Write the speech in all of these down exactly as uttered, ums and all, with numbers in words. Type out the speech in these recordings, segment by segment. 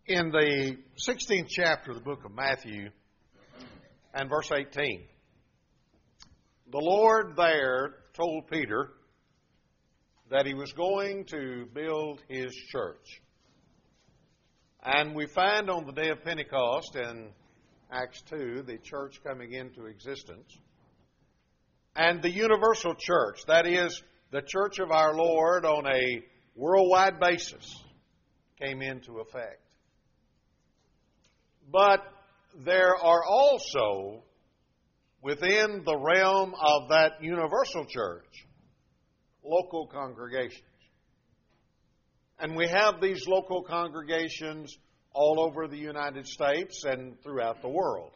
In the sixteenth chapter of the book of Matthew and verse eighteen, the Lord there told Peter that he was going to build his church. And we find on the day of Pentecost in Acts two, the church coming into existence. And the universal church, that is, the church of our Lord on a worldwide basis, came into effect. But there are also, within the realm of that universal church, local congregations. And we have these local congregations all over the United States and throughout the world.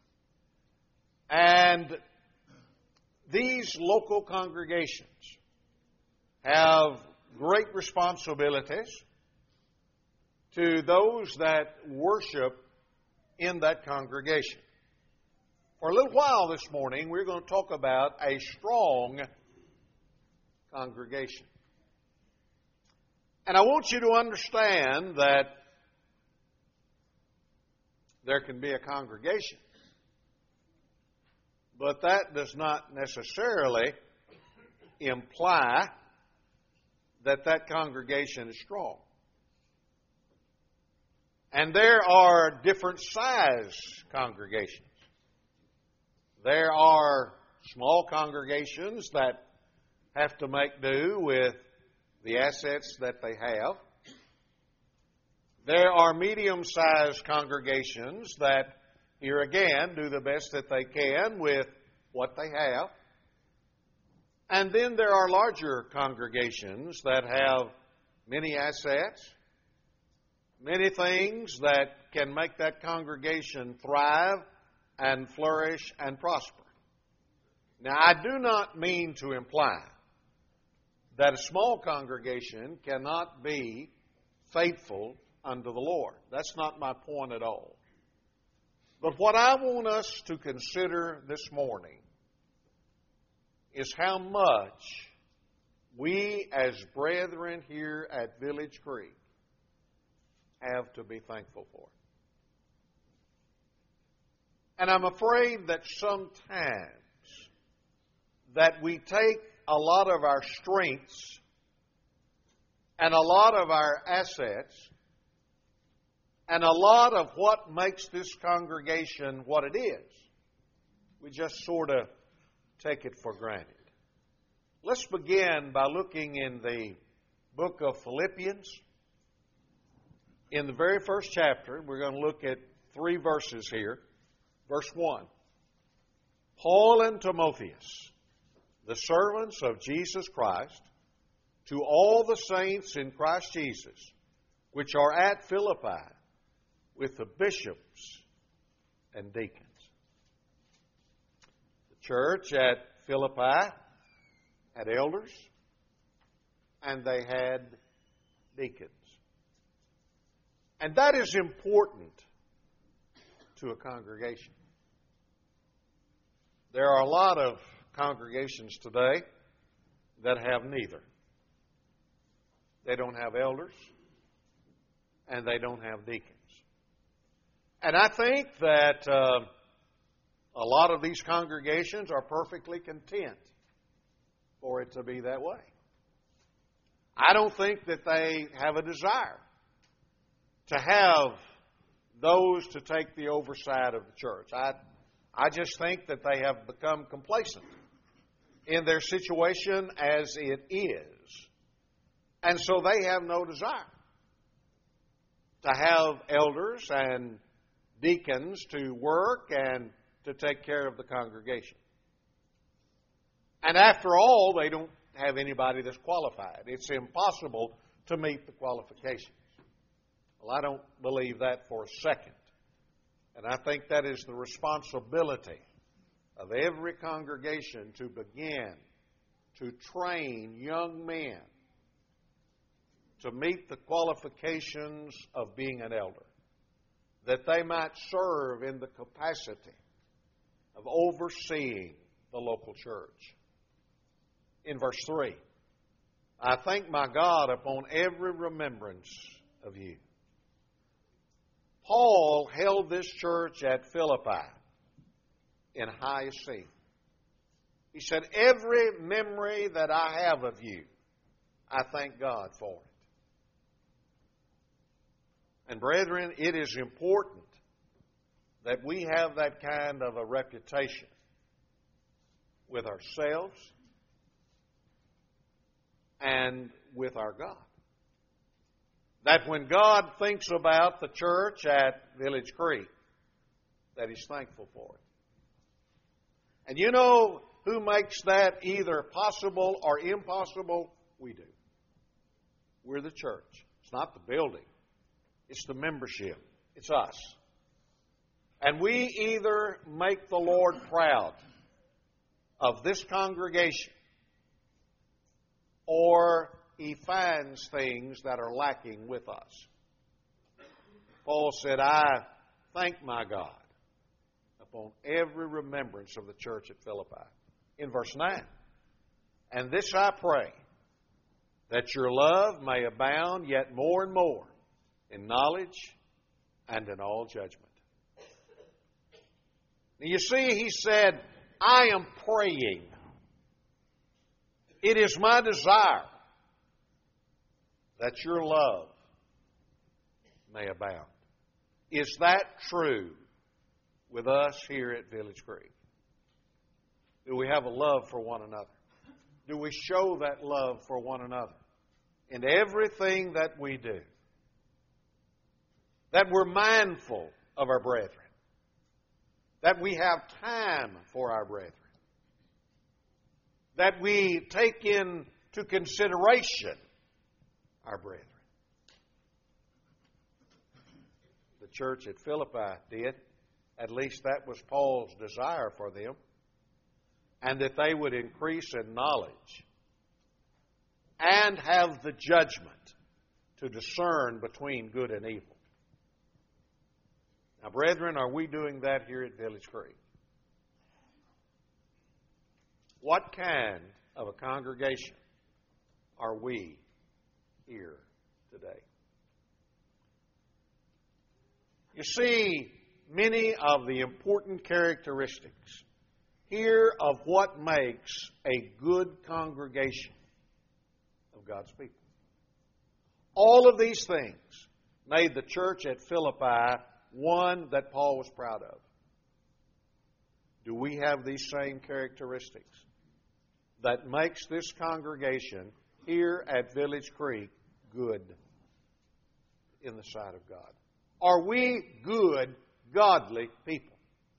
And these local congregations have great responsibilities to those that worship in that congregation. For a little while this morning, we're going to talk about a strong congregation. And I want you to understand that there can be a congregation, but that does not necessarily imply that that congregation is strong. And there are different size congregations. There are small congregations that have to make do with the assets that they have. There are medium-sized congregations that, here again, do the best that they can with what they have. And then there are larger congregations that have many assets, many things that can make that congregation thrive and flourish and prosper. Now, I do not mean to imply that a small congregation cannot be faithful unto the Lord. That's not my point at all. But what I want us to consider this morning is how much we as brethren here at Village Creek have to be thankful for. And I'm afraid that sometimes that we take a lot of our strengths and a lot of our assets and a lot of what makes this congregation what it is, we just sort of take it for granted. Let's begin by looking in the book of Philippians. In the very first chapter, we're going to look at three verses here. Verse one, Paul and Timotheus, the servants of Jesus Christ, to all the saints in Christ Jesus, which are at Philippi, with the bishops and deacons. The church at Philippi had elders, and they had deacons. And that is important to a congregation. There are a lot of congregations today that have neither. They don't have elders, and they don't have deacons. And I think that uh, a lot of these congregations are perfectly content for it to be that way. I don't think that they have a desire to have those to take the oversight of the church. I, I just think that they have become complacent in their situation as it is. And so they have no desire to have elders and deacons to work and to take care of the congregation. And after all, they don't have anybody that's qualified. It's impossible to meet the qualifications. Well, I don't believe that for a second. And I think that is the responsibility of every congregation to begin to train young men to meet the qualifications of being an elder, that they might serve in the capacity of overseeing the local church. In verse three, I thank my God upon every remembrance of you. Paul held this church at Philippi in high esteem. He said, every memory that I have of you, I thank God for it. And brethren, it is important that we have that kind of a reputation with ourselves and with our God. That when God thinks about the church at Village Creek, that He's thankful for it. And you know who makes that either possible or impossible? We do. We're the church. It's not the building. It's the membership. It's us. And we either make the Lord proud of this congregation, or He finds things that are lacking with us. Paul said, I thank my God upon every remembrance of the church at Philippi. In verse nine, and this I pray, that your love may abound yet more and more in knowledge and in all judgment. Now you see, he said, I am praying. It is my desire that your love may abound. Is that true with us here at Village Creek? Do we have a love for one another? Do we show that love for one another in everything that we do? That we're mindful of our brethren. That we have time for our brethren. That we take into consideration our brethren. The church at Philippi did. At least that was Paul's desire for them. And that they would increase in knowledge and have the judgment to discern between good and evil. Now, brethren, are we doing that here at Village Creek? What kind of a congregation are we here today? You see, many of the important characteristics here of what makes a good congregation of God's people. All of these things made the church at Philippi one that Paul was proud of. Do we have these same characteristics that makes this congregation here at Village Creek good in the sight of God? Are we good, godly people?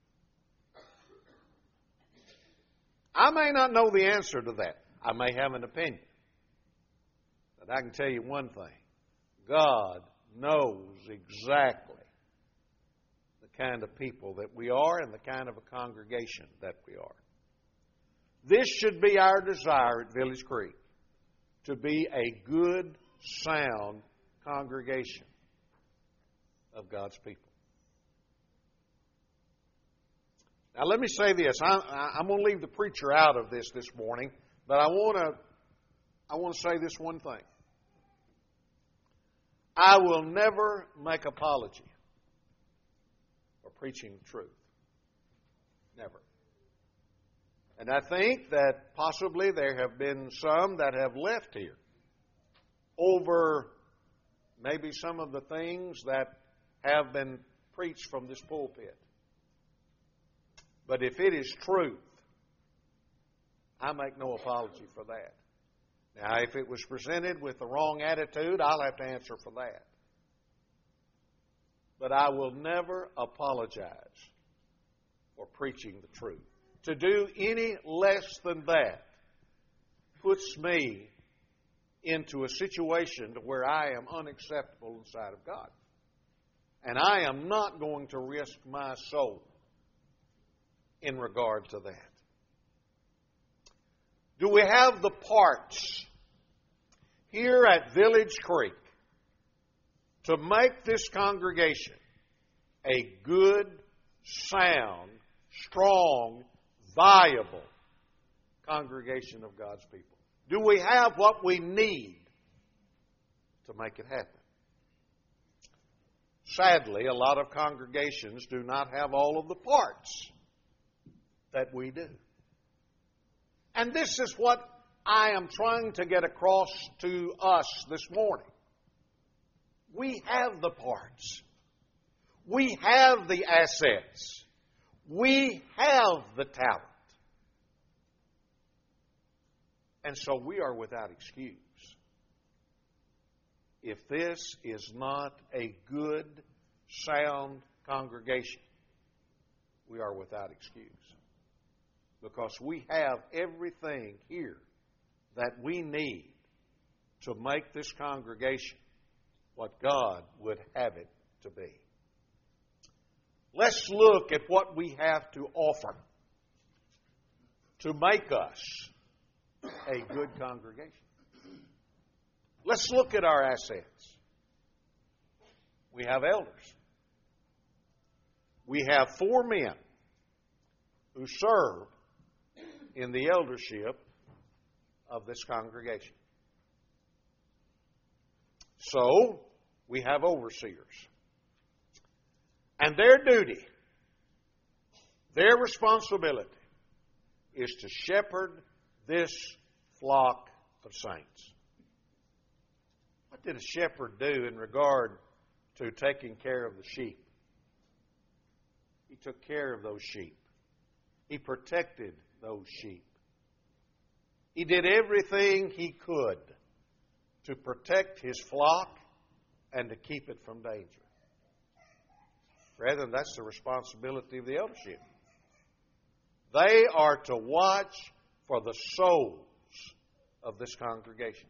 I may not know the answer to that. I may have an opinion. But I can tell you one thing. God knows exactly the kind of people that we are and the kind of a congregation that we are. This should be our desire at Village Creek, to be a good, sound congregation of God's people. Now, let me say this. I'm, I'm going to leave the preacher out of this this morning, but I want to I want to say this one thing. I will never make apology for preaching the truth. Never. And I think that possibly there have been some that have left here over maybe some of the things that have been preached from this pulpit. But if it is truth, I make no apology for that. Now, if it was presented with the wrong attitude, I'll have to answer for that. But I will never apologize for preaching the truth. To do any less than that puts me into a situation where I am unacceptable in the sight of God. And I am not going to risk my soul in regard to that. Do we have the parts here at Village Creek to make this congregation a good, sound, strong, viable congregation of God's people? Do we have what we need to make it happen? sadly, a lot of congregations do not have all of the parts that we do. And this is what I am trying to get across to us this morning. We have the parts. We have the assets. We have the talent. And so we are without excuse. If this is not a good, sound congregation, we are without excuse. Because we have everything here that we need to make this congregation what God would have it to be. Let's look at what we have to offer to make us a good congregation. Let's look at our assets. We have elders. We have four men who serve in the eldership of this congregation. So, we have overseers. And their duty, their responsibility, is to shepherd this flock of saints. What did a shepherd do in regard to taking care of the sheep? He took care of those sheep. He protected those sheep. He did everything he could to protect his flock and to keep it from danger. Brethren, that's the responsibility of the eldership. They are to watch for the souls of this congregation.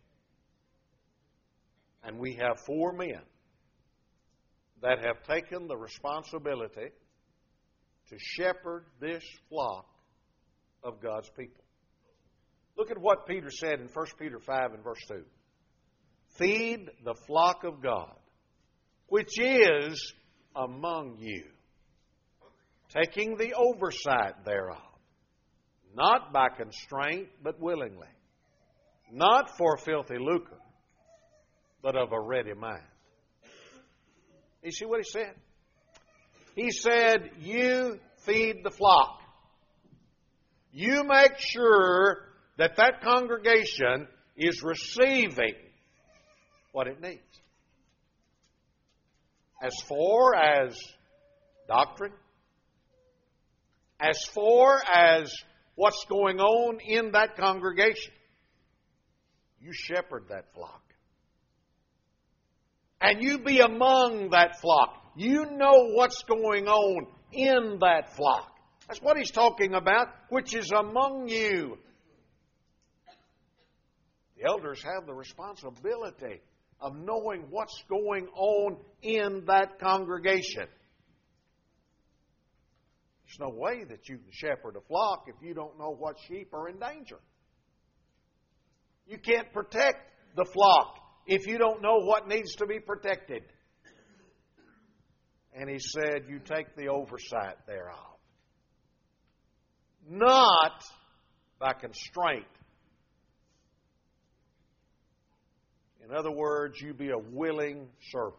And we have four men that have taken the responsibility to shepherd this flock of God's people. Look at what Peter said in First Peter five and verse two. Feed the flock of God, which is among you, taking the oversight thereof, not by constraint, but willingly, not for filthy lucre, but of a ready mind. You see what he said? He said, you feed the flock. You make sure that that congregation is receiving what it needs. As far as doctrine, as far as what's going on in that congregation, you shepherd that flock. And you be among that flock. You know what's going on in that flock. That's what he's talking about, which is among you. The elders have the responsibility of knowing what's going on in that congregation. There's no way that you can shepherd a flock if you don't know what sheep are in danger. You can't protect the flock if you don't know what needs to be protected. And he said, you take the oversight thereof. Not by constraint. In other words, you be a willing servant.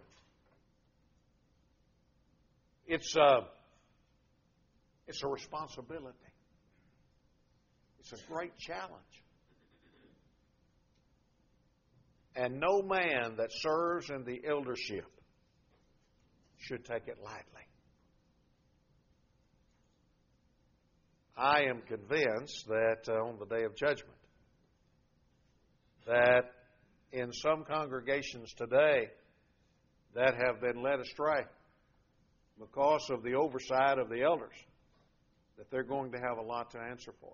It's a, it's a responsibility. It's a great challenge. And no man that serves in the eldership should take it lightly. I am convinced that uh, on the day of judgment, that in some congregations today that have been led astray because of the oversight of the elders, that they're going to have a lot to answer for.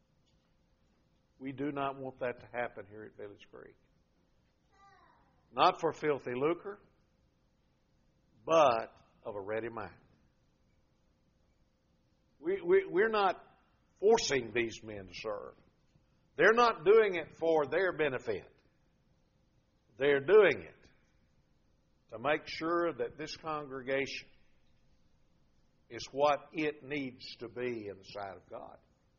We do not want that to happen here at Village Creek. Not for filthy lucre, but of a ready mind. We, we, we're not forcing these men to serve. They're not doing it for their benefit. They're doing it to make sure that this congregation is what it needs to be in the sight of God.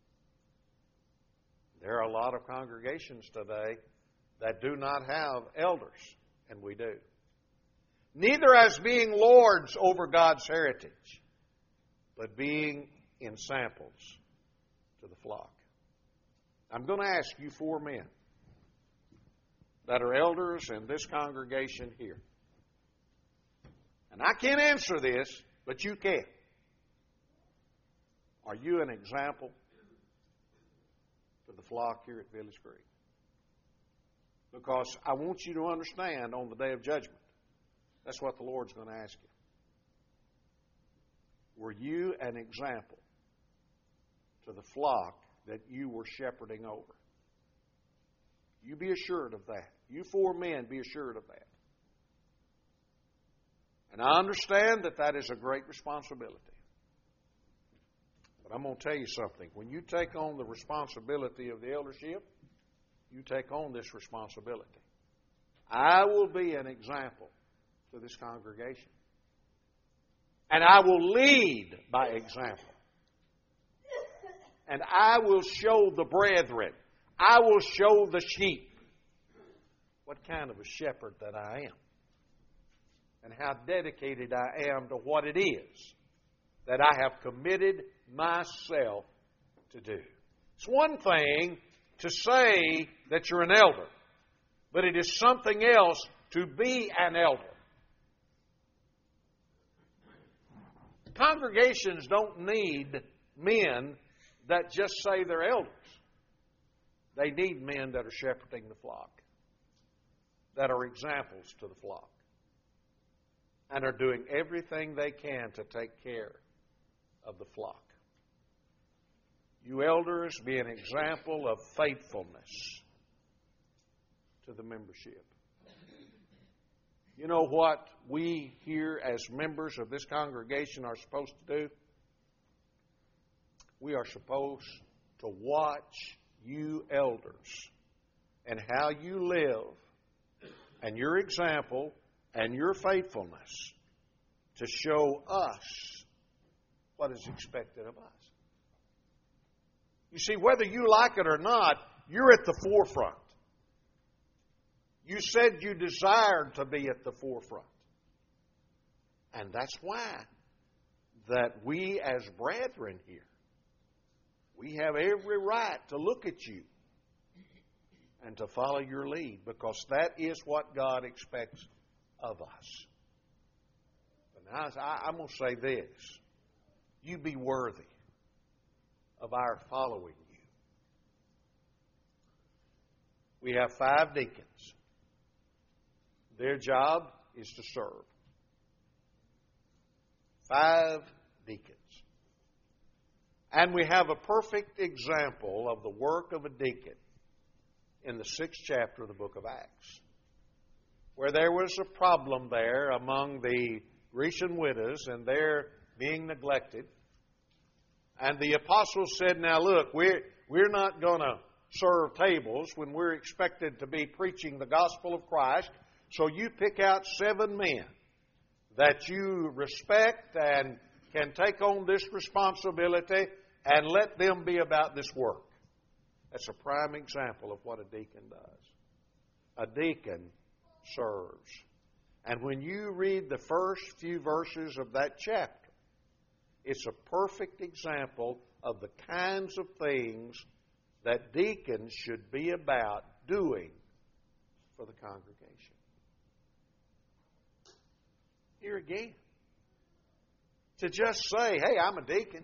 There are a lot of congregations today that do not have elders, and we do. neither as being lords over God's heritage, but being in samples to the flock. I'm going to ask you four men that are elders in this congregation here. And I can't answer this, but you can. Are you an example to the flock here at Village Creek? Because I want you to understand on the day of judgment, that's what the Lord's going to ask you. Were you an example to the flock that you were shepherding over? You be assured of that. You four men be assured of that. And I understand that that is a great responsibility. But I'm going to tell you something. When you take on the responsibility of the eldership, you take on this responsibility. I will be an example to this congregation. And I will lead by example. And I will show the brethren, I will show the sheep what kind of a shepherd that I am. And how dedicated I am to what it is that I have committed myself to do. It's one thing to say that you're an elder, but it is something else to be an elder. Congregations don't need men that just say they're elders. They need men that are shepherding the flock, that are examples to the flock, and are doing everything they can to take care of the flock. You elders, be an example of faithfulness to the membership. You know what we here as members of this congregation are supposed to do? We are supposed to watch you elders and how you live and your example and your faithfulness to show us what is expected of us. You see, whether you like it or not, you're at the forefront. You said you desired to be at the forefront. And that's why that we as brethren here, we have every right to look at you and to follow your lead, because that is what God expects of us. But now I, I'm going to say this. You be worthy of our following you. We have five deacons. Their job is to serve. Five deacons. And we have a perfect example of the work of a deacon in the sixth chapter of the book of Acts, where there was a problem there among the Grecian widows and their being neglected. And the apostles said, now look, we're, we're not going to serve tables when we're expected to be preaching the gospel of Christ. So you pick out seven men that you respect and can take on this responsibility and let them be about this work. That's a prime example of what a deacon does. A deacon serves. And when you read the first few verses of that chapter, it's a perfect example of the kinds of things that deacons should be about doing for the congregation. Here again, to just say, hey, I'm a deacon.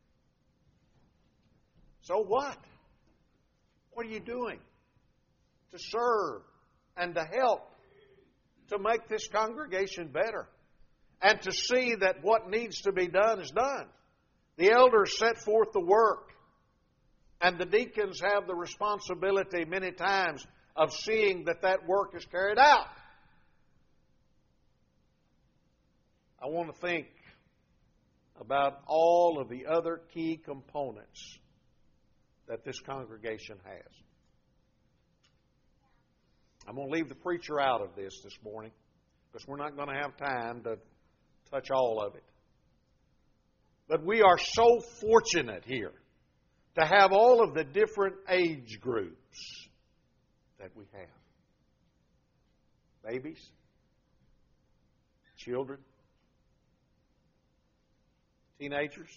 So what? What are you doing to serve and to help to make this congregation better and to see that what needs to be done is done? The elders set forth the work, and the deacons have the responsibility many times of seeing that that work is carried out. I want to think about all of the other key components that this congregation has. I'm going to leave the preacher out of this this morning because we're not going to have time to touch all of it. But we are so fortunate here to have all of the different age groups that we have. Babies, children, teenagers,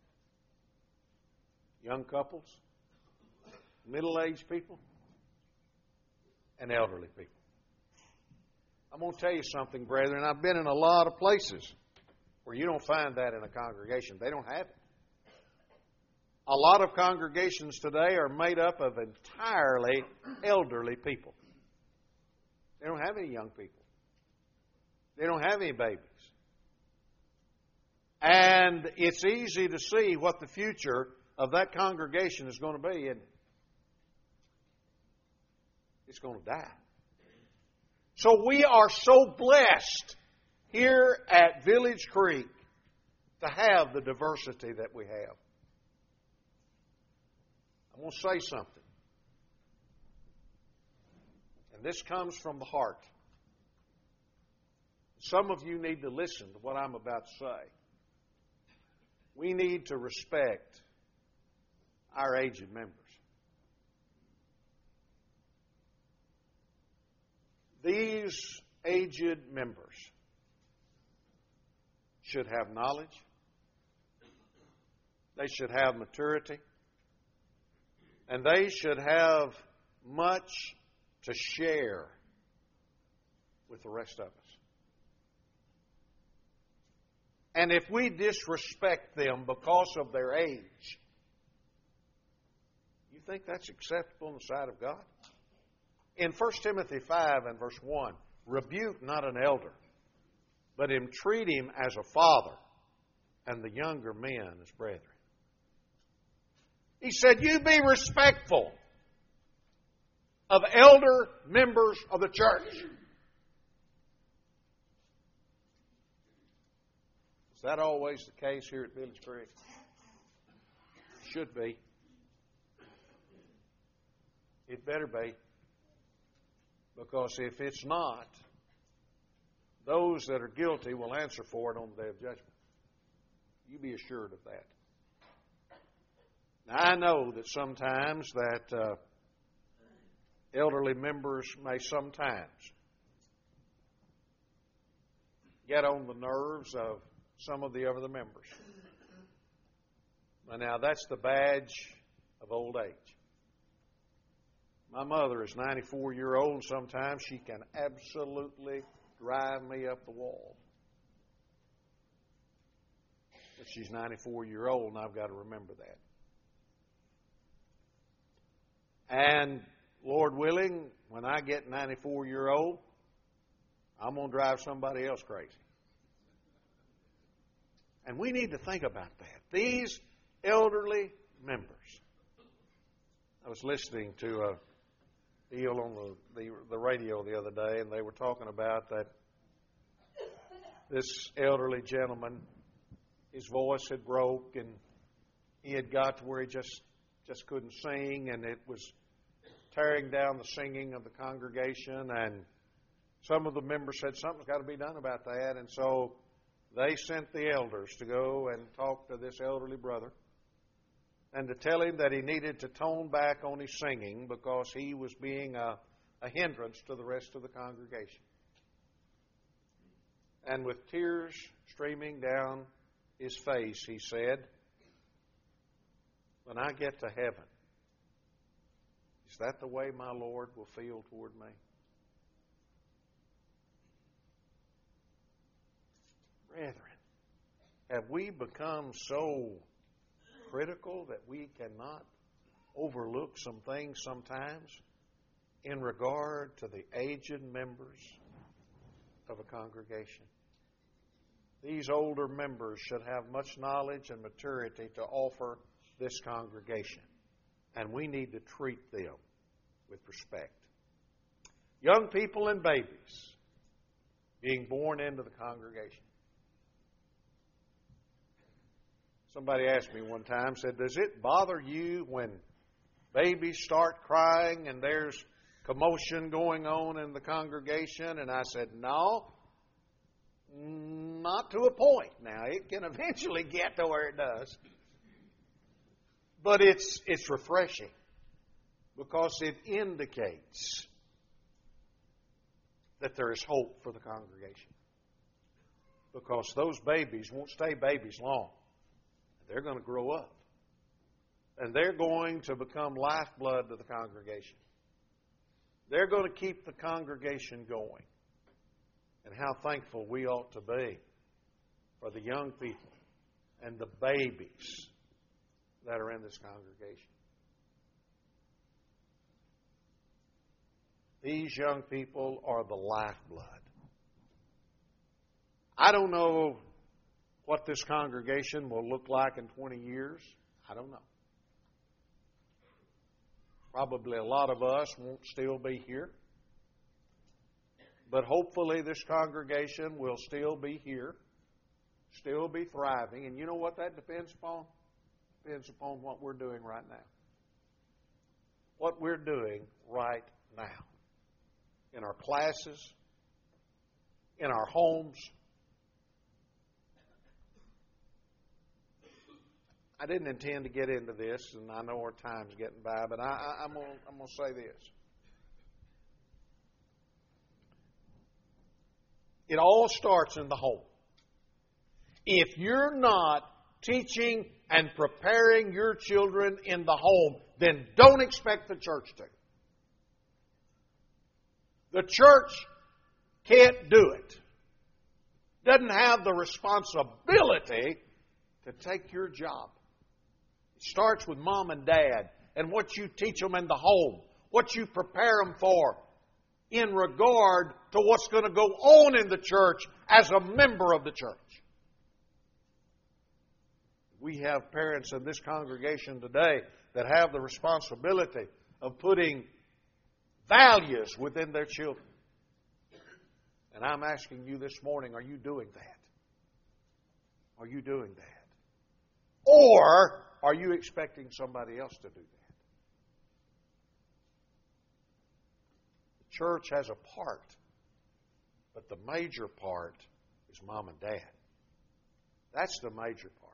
young couples, middle-aged people, and elderly people. I'm going to tell you something, brethren. I've been in a lot of places where you don't find that in a congregation. They don't have it. A lot of congregations today are made up of entirely elderly people. They don't have any young people. They don't have any babies. And it's easy to see what the future of that congregation is going to be, and it's going to die. So we are so blessed here at Village Creek to have the diversity that we have. I'm going to say something. And this comes from the heart. Some of you need to listen to what I'm about to say. We need to respect our aged members. These aged members should have knowledge. They should have maturity. And they should have much to share with the rest of us. And if we disrespect them because of their age, you think that's acceptable in the sight of God? In First Timothy five and verse one, rebuke not an elder, but entreat him as a father, and the younger men as brethren. He said, you be respectful of elder members of the church. Is that always the case here at Village Creek? Should be. It better be. Because if it's not, those that are guilty will answer for it on the day of judgment. You be assured of that. Now, I know that sometimes that uh, elderly members may sometimes get on the nerves of some of the other members. But now, that's the badge of old age. My mother is ninety-four years old, and sometimes she can absolutely drive me up the wall. But she's ninety-four years old, and I've got to remember that. And Lord willing, when I get ninety-four years old, I'm going to drive somebody else crazy. And we need to think about that. These elderly members. I was listening to a deal on the, the, the radio the other day, and they were talking about that this elderly gentleman, his voice had broke, and he had got to where he just, just couldn't sing, and it was tearing down the singing of the congregation, and some of the members said something's got to be done about that, and so they sent the elders to go and talk to this elderly brother and to tell him that he needed to tone back on his singing because he was being a, a hindrance to the rest of the congregation. And with tears streaming down his face, he said, when I get to heaven, is that the way my Lord will feel toward me? Brethren, have we become so critical that we cannot overlook some things sometimes in regard to the aged members of a congregation? These older members should have much knowledge and maturity to offer this congregation, and we need to treat them with respect. Young people and babies being born into the congregation. Somebody asked me one time, said, does it bother you when babies start crying and there's commotion going on in the congregation? And I said, no, not to a point. Now, it can eventually get to where it does. But it's, it's refreshing because it indicates that there is hope for the congregation. because those babies won't stay babies long. They're going to grow up. And they're going to become lifeblood to the congregation. They're going to keep the congregation going. And how thankful we ought to be for the young people and the babies that are in this congregation. These young people are the lifeblood. I don't know what this congregation will look like in twenty years. I don't know. Probably a lot of us won't still be here. But hopefully this congregation will still be here, still be thriving. And you know what that depends upon? It depends upon what we're doing right now. What we're doing right now. In our classes, in our homes. I didn't intend to get into this, and I know our time's getting by, but I, I, I'm going I'm to say this. It all starts in the home. If you're not teaching and preparing your children in the home, then don't expect the church to. The church can't do it. Doesn't have the responsibility to take your job. It starts with mom and dad and what you teach them in the home, what you prepare them for in regard to what's going to go on in the church as a member of the church. We have parents in this congregation today that have the responsibility of putting values within their children. And I'm asking you this morning, are you doing that? Are you doing that? Or are you expecting somebody else to do that? The church has a part, but the major part is mom and dad. That's the major part.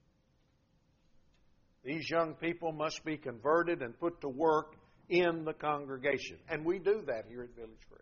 These young people must be converted and put to work in the congregation. And we do that here at Village Creek.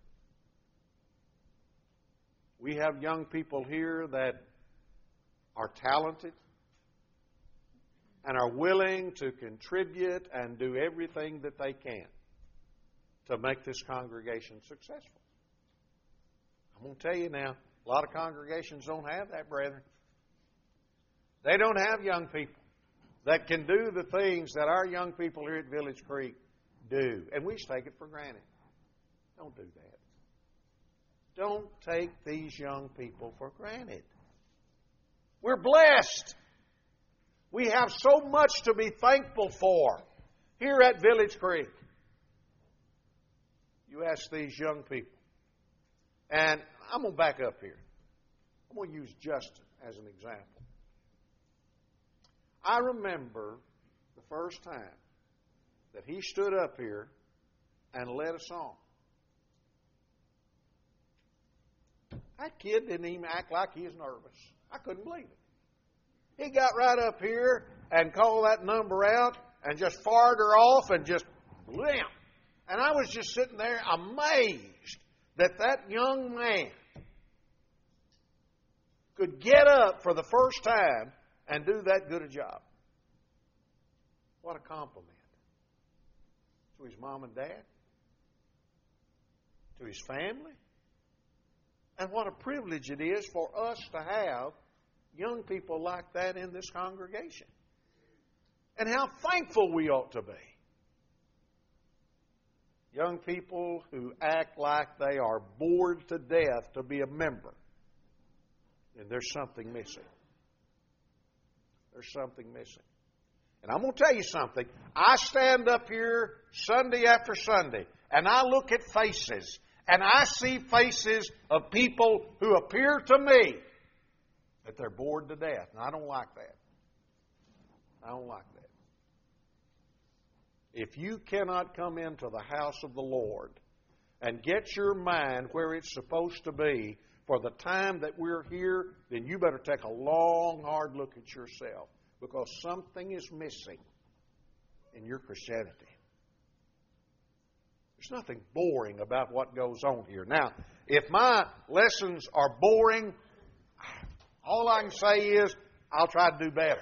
We have young people here that are talented and are willing to contribute and do everything that they can to make this congregation successful. I'm going to tell you now, a lot of congregations don't have that, brethren. They don't have young people that can do the things that our young people here at Village Creek do. And we just take it for granted. Don't do that. Don't take these young people for granted. We're blessed. We have so much to be thankful for here at Village Creek. You ask these young people. And I'm going to back up here. I'm going to use Justin as an example. I remember the first time that he stood up here and led a song. That kid didn't even act like he was nervous. I couldn't believe it. He got right up here and called that number out and just fired her off and just blam. And I was just sitting there amazed that that young man could get up for the first time and do that good a job. What a compliment to his mom and dad, to his family, and what a privilege it is for us to have young people like that in this congregation. And how thankful we ought to be. Young people who act like they are bored to death to be a member. And there's something missing. There's something missing. And I'm going to tell you something. I stand up here Sunday after Sunday, and I look at faces, and I see faces of people who appear to me that they're bored to death. And I don't like that. I don't like that. If you cannot come into the house of the Lord and get your mind where it's supposed to be for the time that we're here, then you better take a long, hard look at yourself, because something is missing in your Christianity. There's nothing boring about what goes on here. Now, if my lessons are boring, All I can say is, I'll try to do better.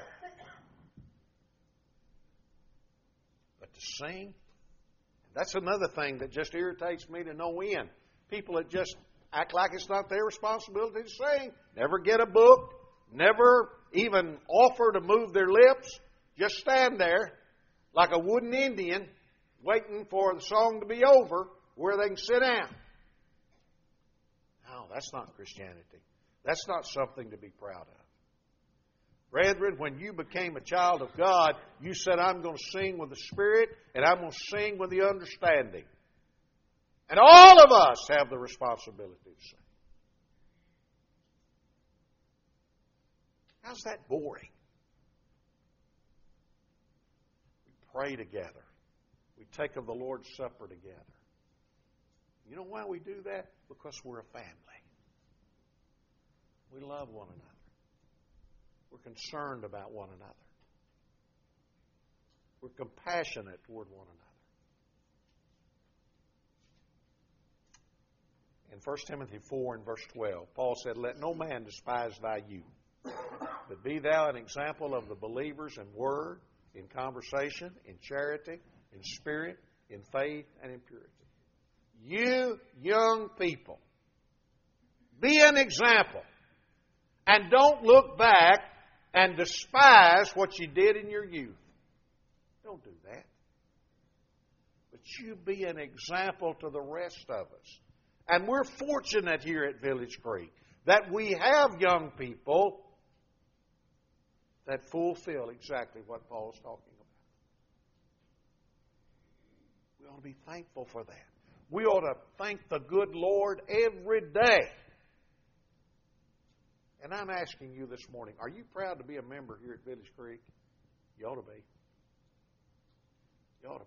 But to sing, that's another thing that just irritates me to no end. People that just act like it's not their responsibility to sing, never get a book, never even offer to move their lips, just stand there like a wooden Indian waiting for the song to be over where they can sit down. No, that's not Christianity. That's not something to be proud of. Brethren, when you became a child of God, you said, I'm going to sing with the Spirit and I'm going to sing with the understanding. And all of us have the responsibility to sing. How's that boring? We pray together. We take of the Lord's Supper together. You know why we do that? Because we're a family. We love one another. We're concerned about one another. We're compassionate toward one another. In First Timothy four and verse twelve, Paul said, Let no man despise thy youth, but be thou an example of the believers in word, in conversation, in charity, in spirit, in faith, and in purity. You young people, be an example. And don't look back and despise what you did in your youth. Don't do that. But you be an example to the rest of us. And we're fortunate here at Village Creek that we have young people that fulfill exactly what Paul's talking about. We ought to be thankful for that. We ought to thank the good Lord every day. And I'm asking you this morning, are you proud to be a member here at Village Creek? You ought to be. You ought to be.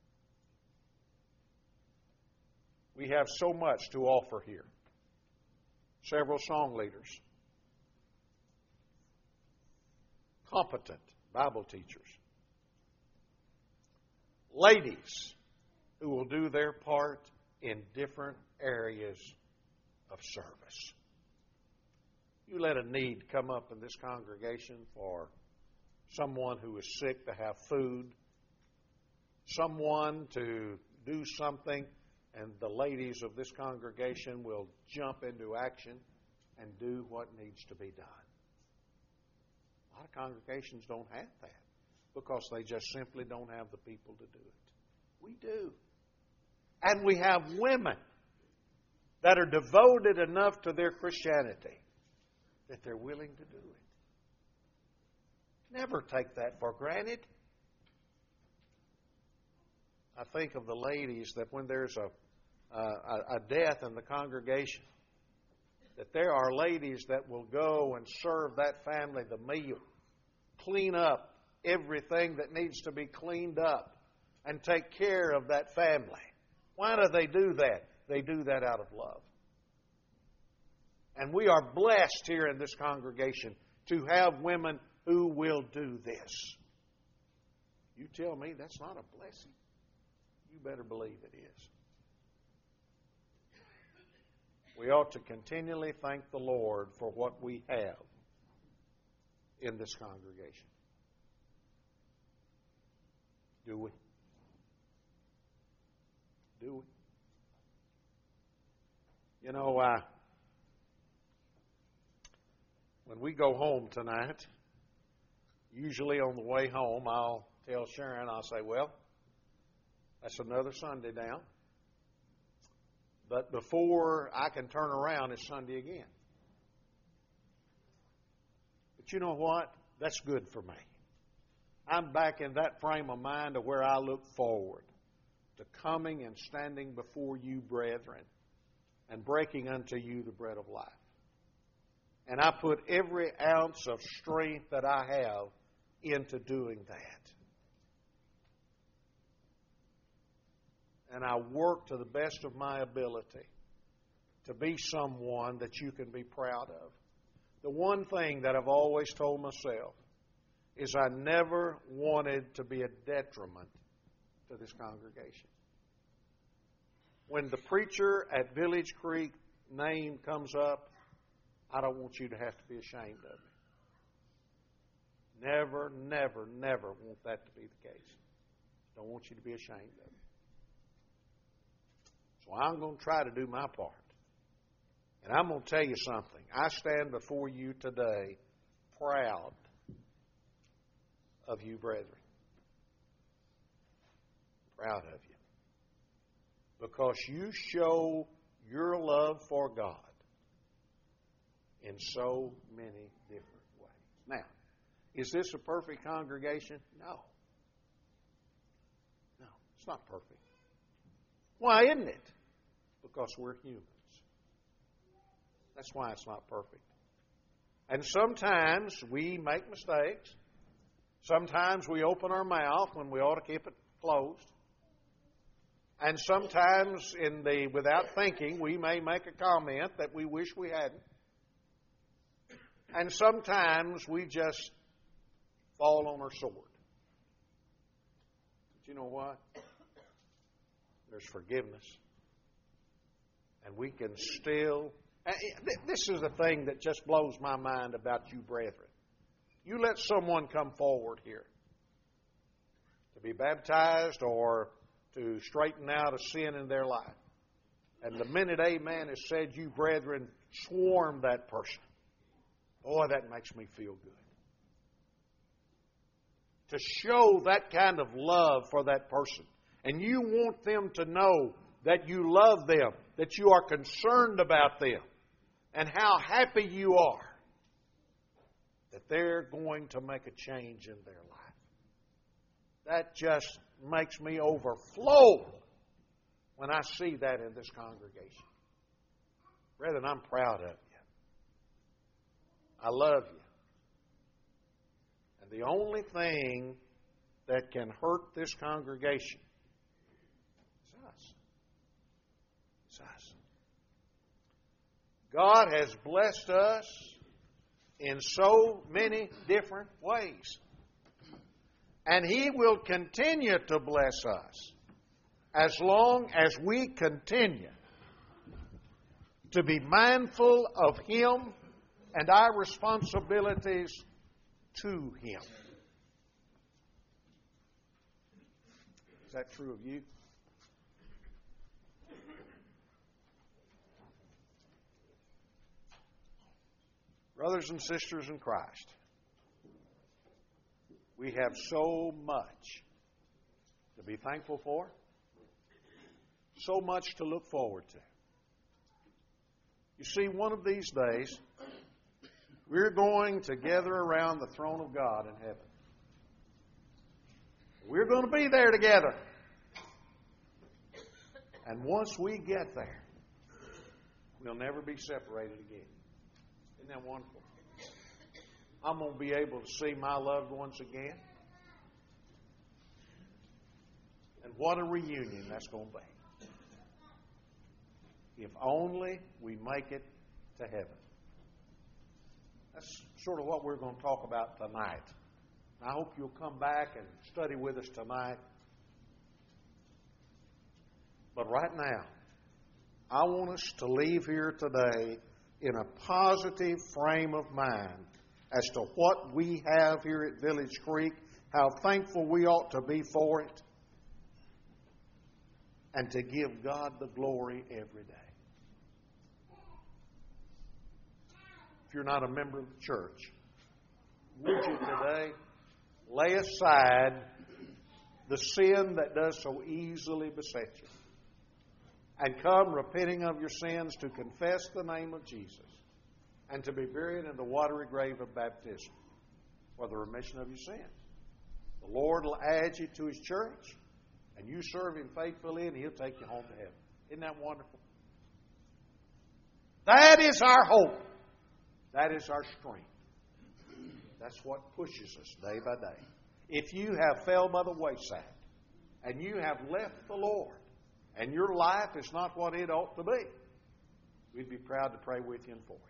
We have so much to offer here. Several song leaders. Competent Bible teachers. Ladies who will do their part in different areas of service. You let a need come up in this congregation for someone who is sick to have food, someone to do something, and the ladies of this congregation will jump into action and do what needs to be done. A lot of congregations don't have that because they just simply don't have the people to do it. We do. And we have women that are devoted enough to their Christianity that they're willing to do it. Never take that for granted. I think of the ladies that when there's a, a, a death in the congregation, that there are ladies that will go and serve that family the meal, clean up everything that needs to be cleaned up, and take care of that family. Why do they do that? They do that out of love. And we are blessed here in this congregation to have women who will do this. You tell me that's not a blessing. You better believe it is. We ought to continually thank the Lord for what we have in this congregation. Do we? Do we? You know, uh, when we go home tonight, usually on the way home, I'll tell Sharon, I'll say, well, that's another Sunday down. But before I can turn around, it's Sunday again. But you know what? That's good for me. I'm back in that frame of mind to where I look forward to coming and standing before you, brethren, and breaking unto you the bread of life. And I put every ounce of strength that I have into doing that. And I work to the best of my ability to be someone that you can be proud of. The one thing that I've always told myself is I never wanted to be a detriment to this congregation. When the preacher at Village Creek name comes up, I don't want you to have to be ashamed of me. Never, never, never want that to be the case. Don't want you to be ashamed of me. So I'm going to try to do my part. And I'm going to tell you something. I stand before you today proud of you, brethren. Proud of you. Because you show your love for God in so many different ways. Now, is this a perfect congregation? No. No, it's not perfect. Why isn't it? Because we're humans. That's why it's not perfect. And sometimes we make mistakes. Sometimes we open our mouth when we ought to keep it closed. And sometimes, in the without thinking, we may make a comment that we wish we hadn't. And sometimes we just fall on our sword. But you know what? There's forgiveness. And we can still... This is the thing that just blows my mind about you, brethren. You let someone come forward here to be baptized or to straighten out a sin in their life. And the minute amen is said, you, brethren, swarm that person. Boy, that makes me feel good. To show that kind of love for that person. And you want them to know that you love them, that you are concerned about them, and how happy you are that they're going to make a change in their life. That just makes me overflow when I see that in this congregation. Brethren, I'm proud of you. I love you. And the only thing that can hurt this congregation is us. It's us. God has blessed us in so many different ways. And He will continue to bless us as long as we continue to be mindful of Him and our responsibilities to Him. Is that true of you? Brothers and sisters in Christ, we have so much to be thankful for, so much to look forward to. You see, one of these days, we're going to gather around the throne of God in heaven. We're going to be there together. And once we get there, we'll never be separated again. Isn't that wonderful? I'm going to be able to see my loved ones again. And what a reunion that's going to be. If only we make it to heaven. That's sort of what we're going to talk about tonight. I hope you'll come back and study with us tonight. But right now, I want us to leave here today in a positive frame of mind as to what we have here at Village Creek, how thankful we ought to be for it, and to give God the glory every day. If you're not a member of the church, would you today lay aside the sin that does so easily beset you and come repenting of your sins to confess the name of Jesus and to be buried in the watery grave of baptism for the remission of your sins? The Lord will add you to His church, and you serve Him faithfully, and He'll take you home to heaven. Isn't that wonderful? That is our hope. That is our strength. That's what pushes us day by day. If you have fell by the wayside, and you have left the Lord, and your life is not what it ought to be, we'd be proud to pray with you and for you.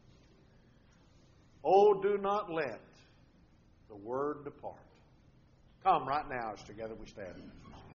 Oh, do not let the word depart. Come right now as together we stand.